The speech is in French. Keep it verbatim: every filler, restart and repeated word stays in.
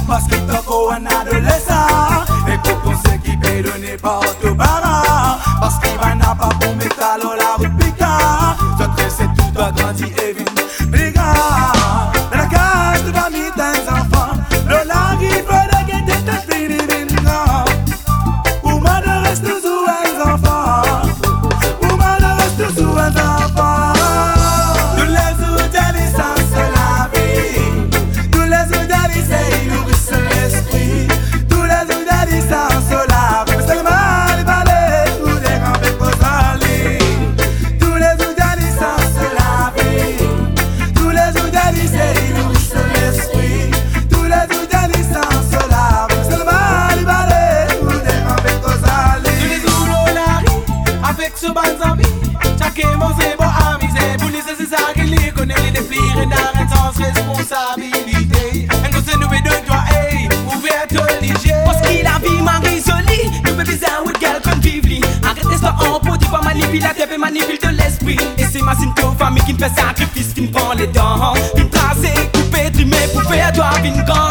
parce qu'il t'en faut un adolescent. Et pour qu'on s'équipe et donner porte aux parents, parce qu'il va n'a pas pour métal dans la route piquant. Notre c'est tout doit grandir et vite brigand. Dans la cage de famille des enfants, le largue il faut de guetter tes fini vingants. Ou moi de reste toujours un enfant, ou moi de reste toujours un enfant. Tous les jours d'adolescence la vie, tous les jours d'adolescence il nourrissent l'esprit. Tous les jours d'adolescence la vie, c'est le mal balai ou des grands causes en ligne. Tous les jours d'adolescence la vie, tous les jours d'adolescence il nourrissent l'esprit. Tous les jours d'adolescence la vie, c'est le mal balai ou des grands causes en ligne. Tous les jours on arrive avec ce bon ami, chacun mange bon ami, c'est pour les c'est ça qu'il les connaît les défis et n'a sans responsabilité. Un conseil nous veut de toi, hey, ouvert ton léger. Parce qu'il a vie Marie jolie, nous fait bizarre with girl qu'on vive li. Arrêtez ça en pot, tu vas manipuler, tu manipule de l'esprit. Et c'est ma synthé famille qui me fait sacrifice, qui me prend les dents, qui me trace, couper, trimer pour faire toi une grande.